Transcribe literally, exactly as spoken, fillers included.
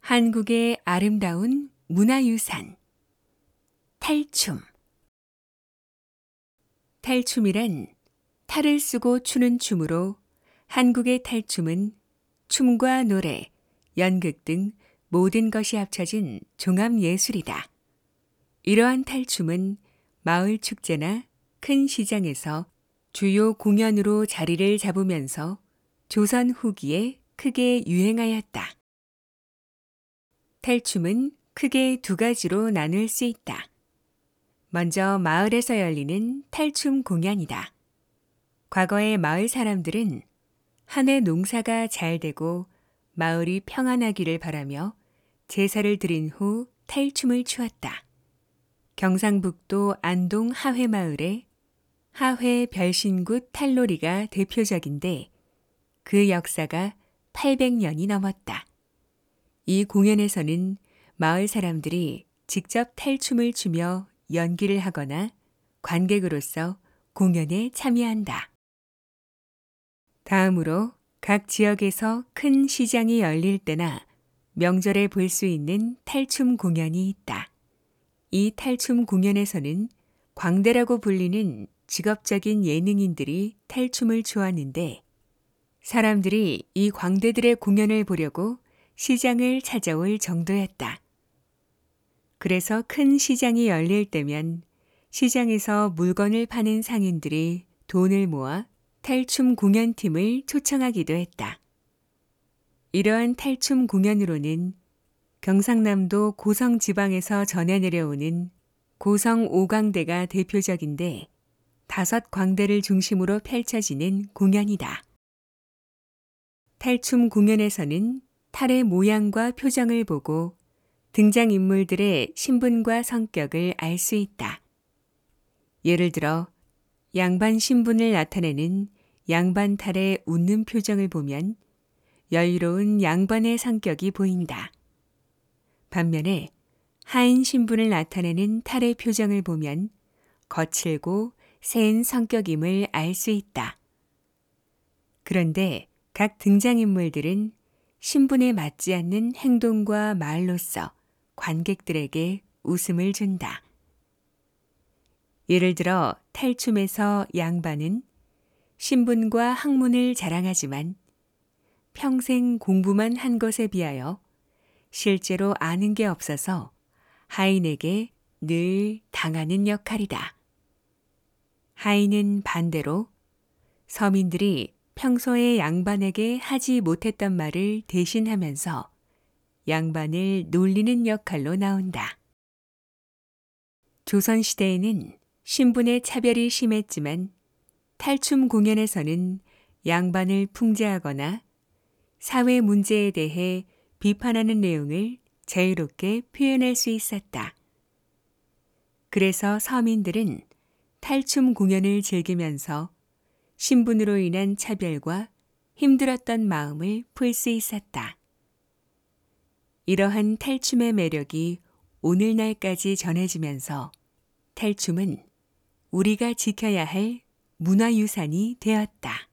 한국의 아름다운 문화유산, 탈춤. 탈춤이란 탈을 쓰고 추는 춤으로 한국의 탈춤은 춤과 노래, 연극 등 모든 것이 합쳐진 종합예술이다. 이러한 탈춤은 마을 축제나 큰 시장에서 주요 공연으로 자리를 잡으면서 조선 후기에 크게 유행하였다. 탈춤은 크게 두 가지로 나눌 수 있다. 먼저 마을에서 열리는 탈춤 공연이다. 과거의 마을 사람들은 한 해 농사가 잘 되고 마을이 평안하기를 바라며 제사를 드린 후 탈춤을 추었다. 경상북도 안동 하회마을의 하회 별신굿 탈놀이가 대표적인데 그 역사가 팔백 년이 넘었다. 이 공연에서는 마을 사람들이 직접 탈춤을 추며 연기를 하거나 관객으로서 공연에 참여한다. 다음으로 각 지역에서 큰 시장이 열릴 때나 명절에 볼 수 있는 탈춤 공연이 있다. 이 탈춤 공연에서는 광대라고 불리는 직업적인 예능인들이 탈춤을 추었는데 사람들이 이 광대들의 공연을 보려고 시장을 찾아올 정도였다. 그래서 큰 시장이 열릴 때면 시장에서 물건을 파는 상인들이 돈을 모아 탈춤 공연팀을 초청하기도 했다. 이러한 탈춤 공연으로는 경상남도 고성 지방에서 전해 내려오는 고성 오광대가 대표적인데 다섯 광대를 중심으로 펼쳐지는 공연이다. 탈춤 공연에서는 탈의 모양과 표정을 보고 등장인물들의 신분과 성격을 알 수 있다. 예를 들어 양반 신분을 나타내는 양반 탈의 웃는 표정을 보면 여유로운 양반의 성격이 보인다. 반면에 하인 신분을 나타내는 탈의 표정을 보면 거칠고 센 성격임을 알 수 있다. 그런데 각 등장인물들은 신분에 맞지 않는 행동과 말로써 관객들에게 웃음을 준다. 예를 들어 탈춤에서 양반은 신분과 학문을 자랑하지만 평생 공부만 한 것에 비하여 실제로 아는 게 없어서 하인에게 늘 당하는 역할이다. 하인은 반대로 서민들이 평소에 양반에게 하지 못했던 말을 대신하면서 양반을 놀리는 역할로 나온다. 조선시대에는 신분의 차별이 심했지만 탈춤 공연에서는 양반을 풍자하거나 사회 문제에 대해 비판하는 내용을 자유롭게 표현할 수 있었다. 그래서 서민들은 탈춤 공연을 즐기면서 신분으로 인한 차별과 힘들었던 마음을 풀 수 있었다. 이러한 탈춤의 매력이 오늘날까지 전해지면서 탈춤은 우리가 지켜야 할 문화유산이 되었다.